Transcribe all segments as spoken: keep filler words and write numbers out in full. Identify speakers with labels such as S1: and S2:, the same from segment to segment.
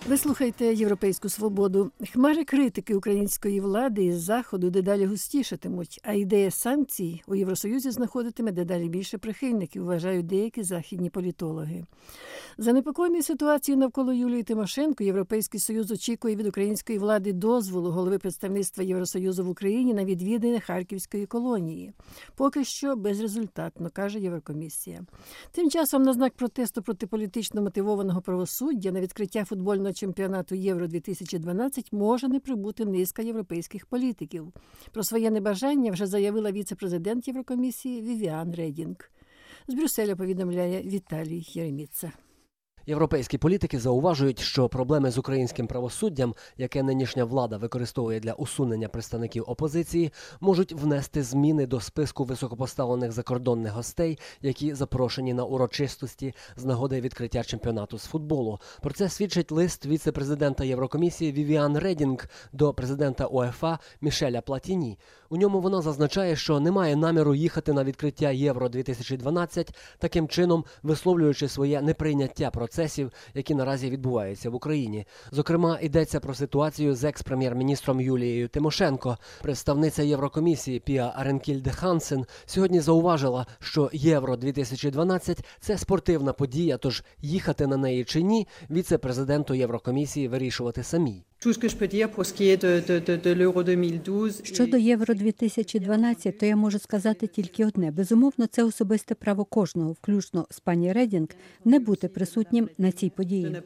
S1: Ви слухаєте «Європейську свободу». Хмари критики української влади із Заходу дедалі густішатимуть, а ідея санкцій у Євросоюзі знаходитиме дедалі більше прихильників, вважають деякі західні політологи. Занепокоєний ситуацією навколо Юлії Тимошенко, Європейський Союз очікує від української влади дозволу голови представництва Євросоюзу в Україні на відвідання Харківської колонії. Поки що безрезультатно, каже Єврокомісія. Тим часом на знак протесту проти політично мотивованого правосуддя на відкриття футбольного чемпіонату Євро дві тисячі дванадцять може не прибути низка європейських політиків. Про своє небажання вже заявила віце-президент Єврокомісії Вівіан Редінг. З Брюсселя повідомляє Віталій Єреміца.
S2: Європейські політики зауважують, що проблеми з українським правосуддям, яке нинішня влада використовує для усунення представників опозиції, можуть внести зміни до списку високопоставлених закордонних гостей, які запрошені на урочистості з нагоди відкриття чемпіонату з футболу. Про це свідчить лист віце-президента Єврокомісії Вівіан Редінг до президента УЄФА Мішеля Платіні. У ньому вона зазначає, що не має наміру їхати на відкриття Євро дві тисячі дванадцять, таким чином висловлюючи своє неприйняття процесів, які наразі відбуваються в Україні. Зокрема, йдеться про ситуацію з екс-прем'єр-міністром Юлією Тимошенко. Представниця Єврокомісії Піа Аренкільде-Хансен сьогодні зауважила, що Євро дві тисячі дванадцять – це спортивна подія, тож їхати на неї чи ні, віце-президенту Єврокомісії вирішувати самій.
S3: Щодо Євро дві тисячі дванадцять, то я можу сказати тільки одне. Безумовно, це особисте право кожного, включно з пані Редінг, не бути присутнім на цій події.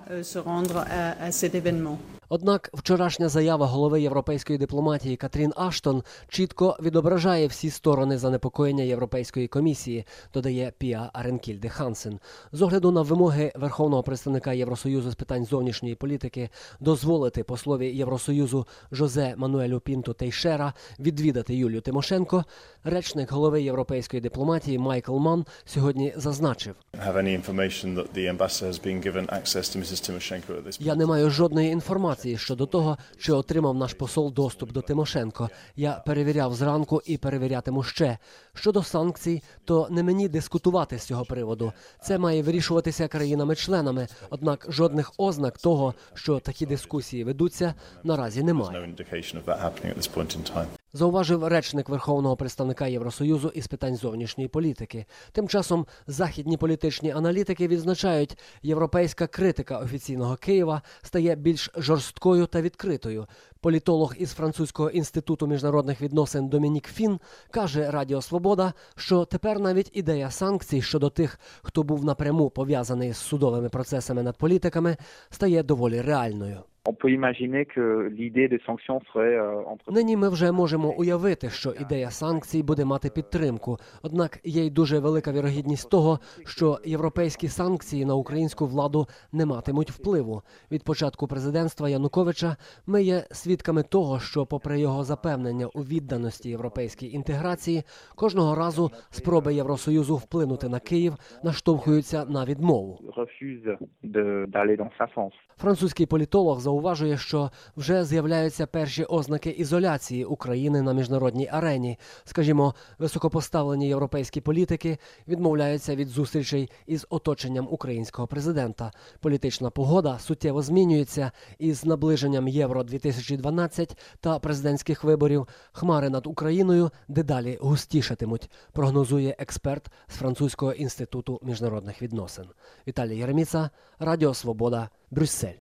S2: Однак вчорашня заява голови європейської дипломатії Катрін Аштон чітко відображає всі сторони занепокоєння Європейської комісії, додає Піа Аренкільде-Хансен. З огляду на вимоги Верховного представника Євросоюзу з питань зовнішньої політики дозволити послові Євросоюзу Жозе Мануелю Пінту Тейшера відвідати Юлію Тимошенко, речник голови європейської дипломатії Майкл Манн сьогодні зазначив: «Я не маю жодної інформації щодо того, чи отримав наш посол доступ до Тимошенко. Я перевіряв зранку і перевірятиму ще. Щодо санкцій, то не мені дискутувати з цього приводу. Це має вирішуватися країнами-членами, однак жодних ознак того, що такі дискусії ведуться, наразі немає», зауважив речник Верховного представника Євросоюзу із питань зовнішньої політики. Тим часом західні політичні аналітики відзначають, європейська критика офіційного Києва стає більш жорсткою та відкритою. Політолог із Французького інституту міжнародних відносин Домінік Фін каже Радіо Свобода, що тепер навіть ідея санкцій щодо тих, хто був напряму пов'язаний з судовими процесами над політиками, стає доволі реальною. Нині ми вже можемо уявити, що ідея санкцій буде мати підтримку. Однак є й дуже велика вірогідність того, що європейські санкції на українську владу не матимуть впливу. Від початку президентства Януковича ми є свідками того, що попри його запевнення у відданості європейській інтеграції, кожного разу спроби Євросоюзу вплинути на Київ наштовхуються на відмову. Французький політолог зауважує, що вже з'являються перші ознаки ізоляції України на міжнародній арені. Скажімо, високопоставлені європейські політики відмовляються від зустрічей із оточенням українського президента. Політична погода суттєво змінюється, і з наближенням Євро дві тисячі дванадцять та президентських виборів хмари над Україною дедалі густішатимуть, прогнозує експерт з Французького інституту міжнародних відносин. Віталій Єреміца, Радіо Свобода, Брюссель.